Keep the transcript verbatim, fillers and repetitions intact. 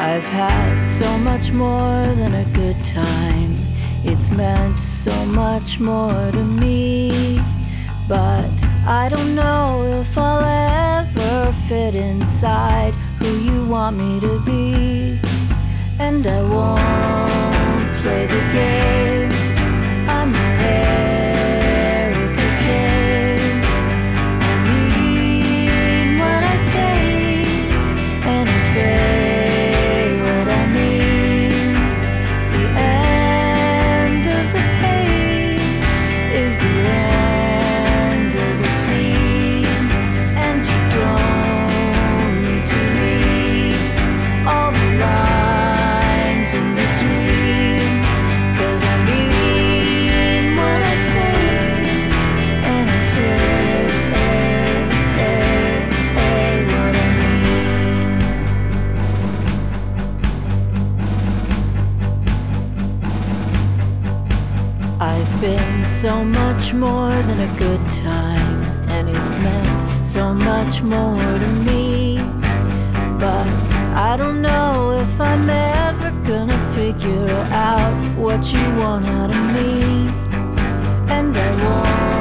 I've had so much more than a good time. It's meant so much more to me. But I don't know if I'll ever fit inside who you want me to be. And I won't play the game. I'm not Erica Kane. I mean what I say, and I say what I mean. The end of the page is the end of the scene, and you don't need to read all the lines in between, 'cause I mean what I say, and I say what I mean. I've been so much more than a good time, and it's meant so much more to me. But I don't know if I'm ever gonna figure out what you want out of me. And I won't